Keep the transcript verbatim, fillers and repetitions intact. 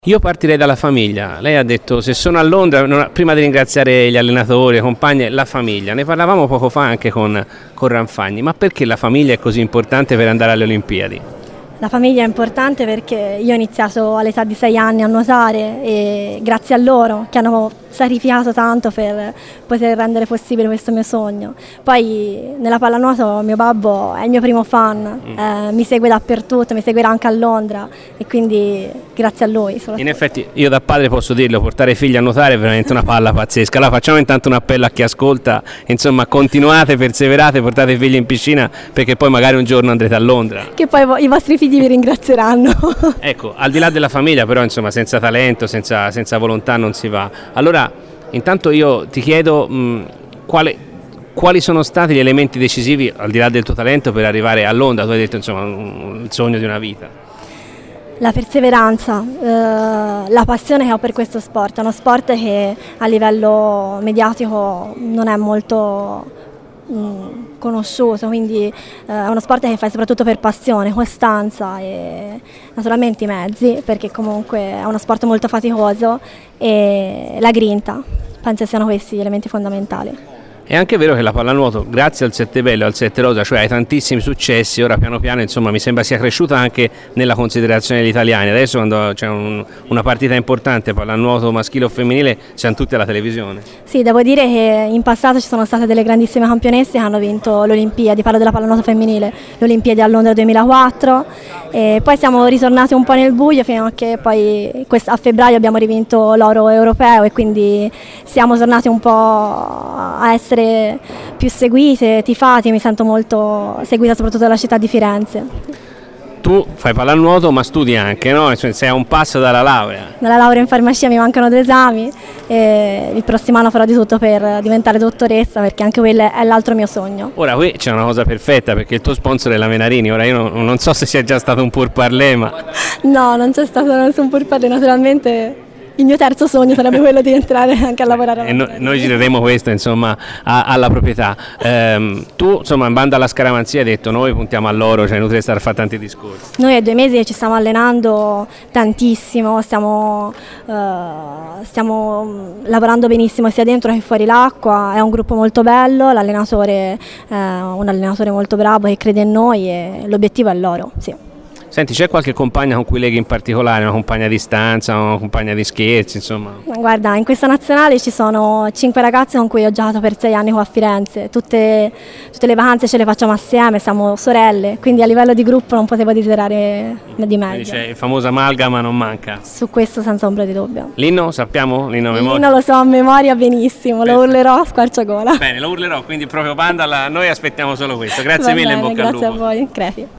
Io partirei dalla famiglia. Lei ha detto se sono a Londra, non, prima di ringraziare gli allenatori, le compagne, la famiglia. Ne parlavamo poco fa anche con, con Ranfagni, ma perché la famiglia è così importante per andare alle Olimpiadi? La famiglia è importante perché io ho iniziato all'età di sei anni a nuotare e grazie a loro che hanno sacrificato tanto per poter rendere possibile questo mio sogno. Poi nella pallanuoto mio babbo è il mio primo fan, mm. eh, mi segue dappertutto, mi seguirà anche a Londra e quindi grazie a lui. In effetti io da padre posso dirlo, portare figli a nuotare è veramente una palla pazzesca. Allora facciamo intanto un appello a chi ascolta, insomma continuate, perseverate, portate i figli in piscina perché poi magari un giorno andrete a Londra. Che poi i vostri figli vi ringrazieranno. Ecco, al di là della famiglia però insomma senza talento, senza, senza volontà non si va. Allora intanto io ti chiedo mh, quale, quali sono stati gli elementi decisivi al di là del tuo talento per arrivare a Londra. Tu hai detto insomma un, il sogno di una vita. La perseveranza, eh, la passione che ho per questo sport, è uno sport che a livello mediatico non è molto mh, conosciuto, quindi eh, è uno sport che fai soprattutto per passione, costanza e naturalmente i mezzi, perché comunque è uno sport molto faticoso, e la grinta, penso siano questi gli elementi fondamentali. È anche vero che la pallanuoto, grazie al sette bello e al sette rosa, cioè ai tantissimi successi, ora piano piano insomma mi sembra sia cresciuta anche nella considerazione degli italiani. Adesso quando c'è un, una partita importante, pallanuoto maschile o femminile, siamo tutti alla televisione. Sì, devo dire che in passato ci sono state delle grandissime campionesse che hanno vinto le Olimpiadi, parlo della pallanuoto femminile, le Olimpiadi a Londra duemilaquattro, e poi siamo ritornati un po' nel buio fino a che poi a febbraio abbiamo rivinto l'oro europeo e quindi siamo tornati un po' a essere più seguite, tifati, mi sento molto seguita soprattutto dalla città di Firenze. Tu fai pallanuoto ma studi anche, no? Sei a un passo dalla laurea. Dalla laurea in farmacia mi mancano due esami e il prossimo anno farò di tutto per diventare dottoressa perché anche quello è l'altro mio sogno. Ora qui c'è una cosa perfetta perché il tuo sponsor è la Menarini, ora io non, non so se sia già stato un pourparlers ma... No, non c'è stato nessun pourparlers, naturalmente... Il mio terzo sogno sarebbe quello di entrare anche a lavorare. E no, noi gireremo questo insomma a, alla proprietà. Ehm, tu insomma in banda alla scaramanzia hai detto noi puntiamo all'oro, cioè è inutile stare a fare tanti discorsi. Noi è due mesi che ci stiamo allenando tantissimo, stiamo, uh, stiamo lavorando benissimo sia dentro che fuori l'acqua, è un gruppo molto bello, l'allenatore è un allenatore molto bravo che crede in noi e l'obiettivo è l'oro, sì. Senti, c'è qualche compagna con cui leghi in particolare, una compagna di stanza, una compagna di scherzi, insomma? Guarda, in questa nazionale ci sono cinque ragazze con cui ho giocato per sei anni qua a Firenze, tutte, tutte le vacanze ce le facciamo assieme, siamo sorelle, quindi a livello di gruppo non potevo desiderare di meglio. C'è il famoso amalgama, non manca? Su questo senza ombra di dubbio. L'inno sappiamo? L'inno a memoria? L'inno lo so a memoria benissimo, lo urlerò a squarciagola. Bene, lo urlerò, quindi proprio banda, la... noi aspettiamo solo questo. Grazie Va mille, bene, in bocca al lupo. Grazie a voi, crepi.